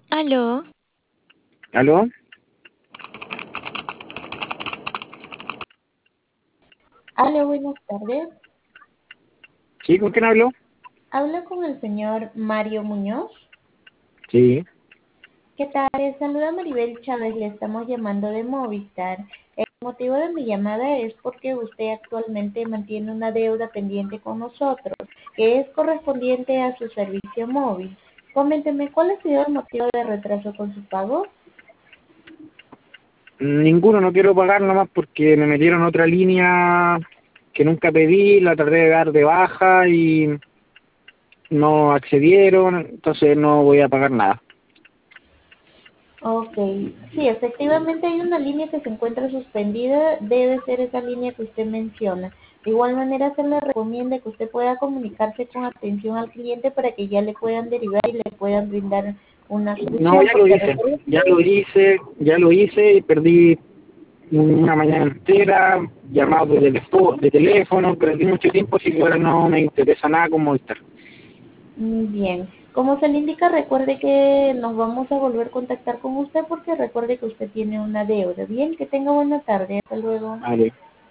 Aló, ¿Aló? Hola, buenas tardes. ¿Sí? ¿Con quién hablo? Hablo con el señor Mario Muñoz. Sí. ¿Qué tal? Les saluda Maribel Chávez, le estamos llamando de Movistar. El motivo de mi llamada es porque usted actualmente mantiene una deuda pendiente con nosotros, que es correspondiente a su servicio móvil. Coménteme, ¿cuál ha sido el motivo de retraso con su pago? Ninguno, no quiero pagar nomás porque me metieron otra línea que nunca pedí, la traté de dar de baja y no accedieron, entonces no voy a pagar nada. Ok, sí, efectivamente hay una línea que se encuentra suspendida, debe ser esa línea que usted menciona. De igual manera se le recomienda que usted pueda comunicarse con atención al cliente para que ya le puedan derivar y le puedan brindar una No, solución, porque recuerde que ya lo hice y perdí una mañana entera, llamado de teléfono, perdí mucho tiempo, así que ahora no me interesa nada con Movistar. bien, como se le indica, recuerde que nos vamos a volver a contactar con usted porque recuerde que usted tiene una deuda. Bien, que tenga buena tarde, hasta luego. Vale.